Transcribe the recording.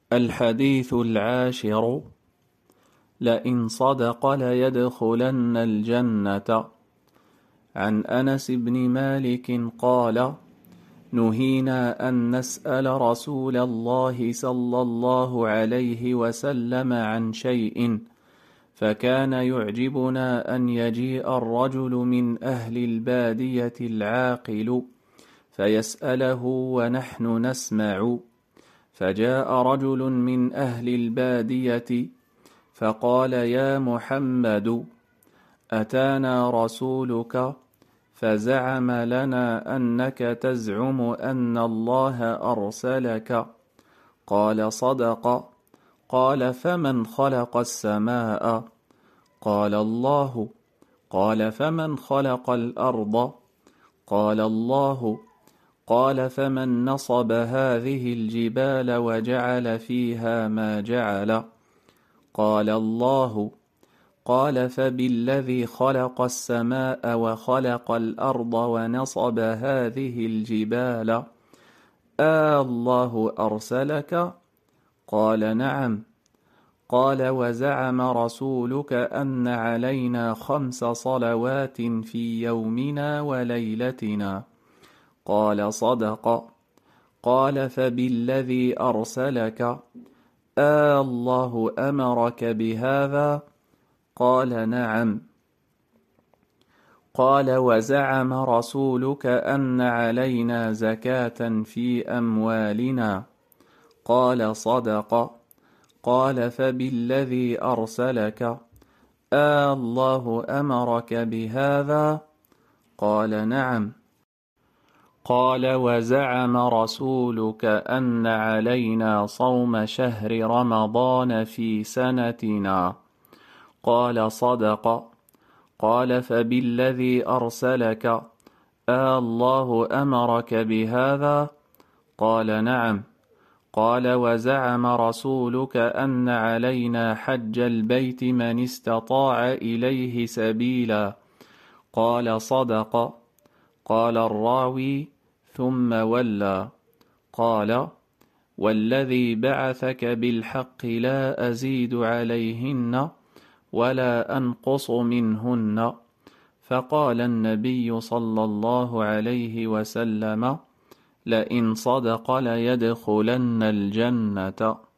الحديث العاشر: لئن صدق ليدخلن الجنة. عن أنس بن مالك قال: نهينا أن نسأل رسول الله صلى الله عليه وسلم عن شيء، فكان يعجبنا أن يجيء الرجل من أهل البادية العاقل فيسأله ونحن نسمع. فجاء رجل من أهل البادية فقال: يا محمد، أتانا رسولك فزعم لنا أنك تزعم أن الله أرسلك. قال: صدق. قال: فمن خلق السماء؟ قال: الله. قال: فمن خلق الأرض؟ قال: الله. قال: فمن نصب هذه الجبال وجعل فيها ما جعل؟ قال: الله. قال: فبالذي خلق السماء وخلق الأرض ونصب هذه الجبال الله أرسلك؟ قال: نعم. قال: وزعم رسولك أن علينا 5 صلوات في يومنا وليلتنا؟ قال: صدق. قال: فبالذي أرسلك الله أمرك بهذا؟ قال: نعم. قال: وزعم رسولك أن علينا زكاة في أموالنا؟ قال: صدق. قال: فبالذي أرسلك الله أمرك بهذا؟ قال: نعم. قال: وزعم رسولك أن علينا صوم شهر رمضان في سنتنا؟ قال: صدق. قال: فبالذي أرسلك الله أمرك بهذا؟ قال: نعم. قال: وزعم رسولك أن علينا حج البيت من استطاع إليه سبيلا؟ قال: صدق. قال الراوي: ثم ولى. قال: والذي بعثك بالحق لا أزيد عليهن ولا أنقص منهن. فقال النبي صلى الله عليه وسلم: لئن صدق ليدخلن الجنة.